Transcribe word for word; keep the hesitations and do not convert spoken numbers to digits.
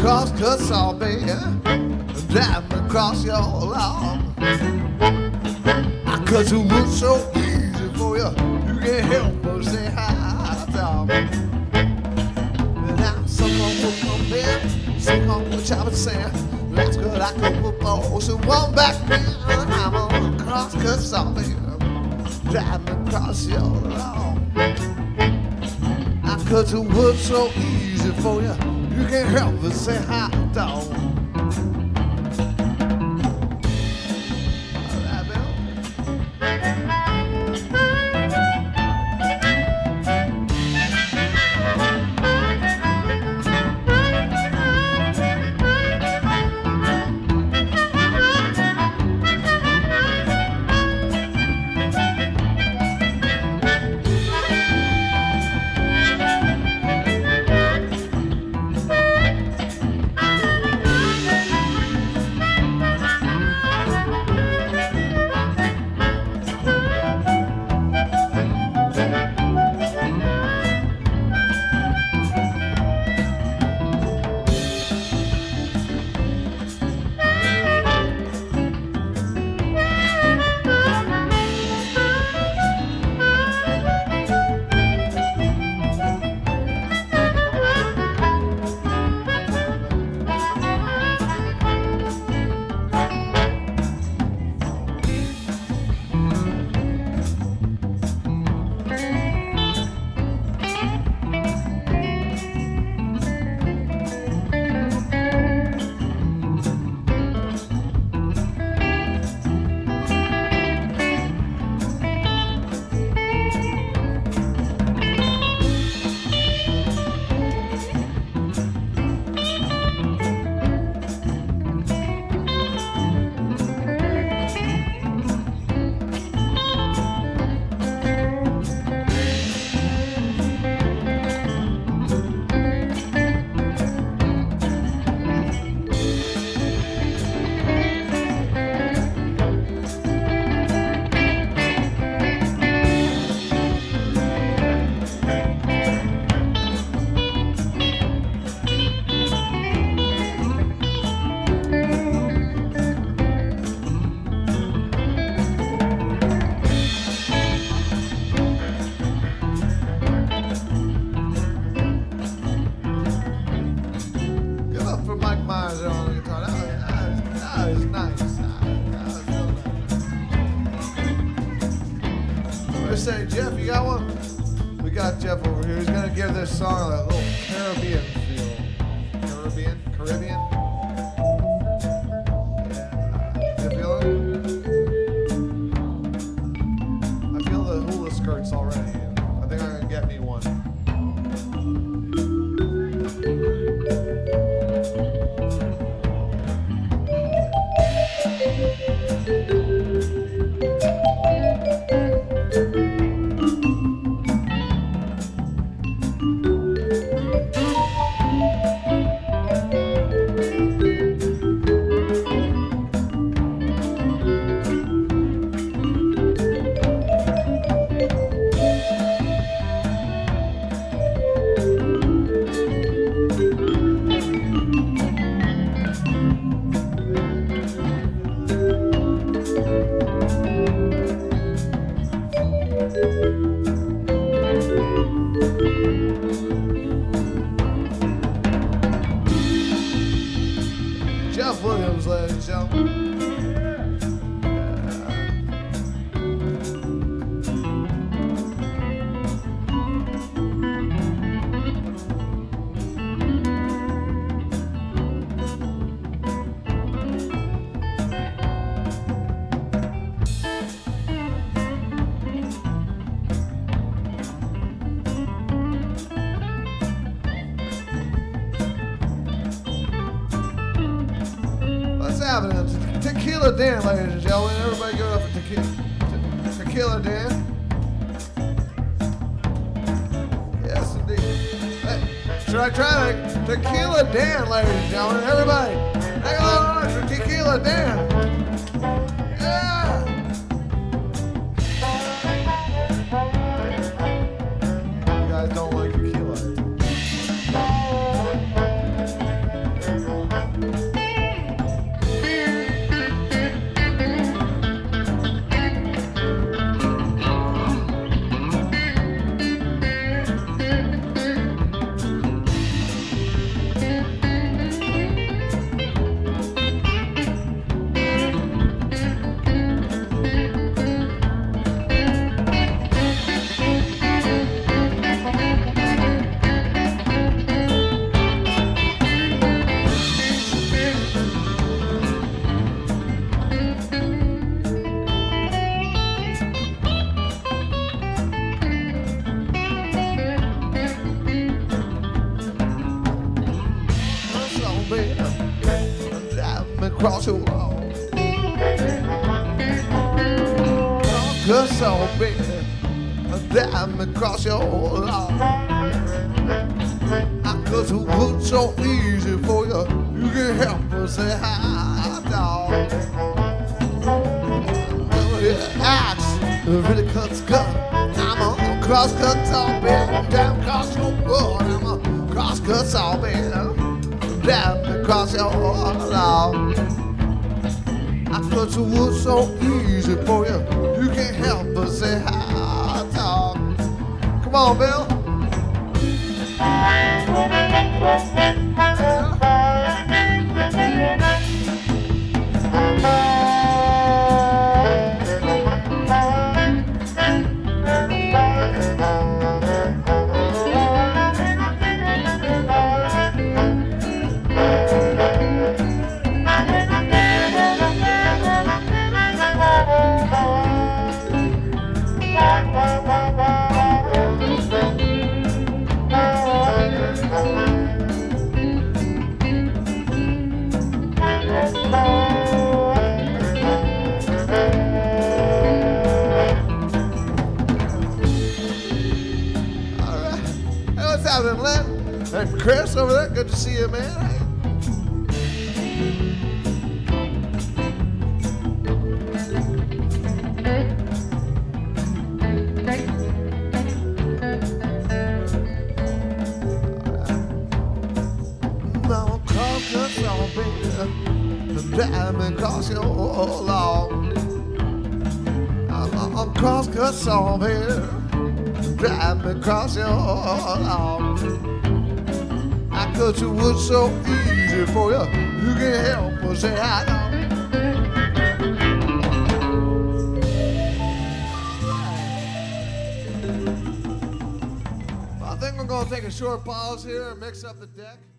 cross cuts all bay, driving across your lawn. Cause it was so easy for you, you can't help but say hi, dog. And I'm suck on what come in, suck on what I've been saying. That's good, I come with balls. So one back then, I'm on the cross cuts all bay, driving across your lawn. Cause it was so easy for you, you can't help but say hi, dog. Say, Jeff, you got one? We got Jeff over here. He's gonna give this song a little Caribbean feel. Caribbean? Caribbean? Yeah. You feel it? I feel the hula skirts already. I think I'm gonna get me one. Jeff Williams, ladies and gentlemen. Happening. Tequila Dan, ladies and gentlemen. Everybody go up for tequila. Te- tequila Dan. Yes, indeed. Hey, should I try to Tequila Dan, ladies and gentlemen? Everybody, make a little noise for Tequila Dan. Yeah. You guys don't like tequila. across your lawn. Cut so big, damn across your lawn. I cut the wood so easy for you, you can help us say hi, dog. Axe really cuts cut. I'm a cross cut saw bit, damn across your wood. I'm a cross cut saw bit, damn across your lawn. I cut the wood so easy for you, you can't help but say hi, dog. Come on, Bill. And Chris over there, good to see you, man. Now cross your soul, baby, diamond cross your lawn. I'm cross your soul, baby, diamond cross your lawn. I cut your wood so easy for you, you can help but say I know. I think we're gonna take a short pause here and mix up the deck.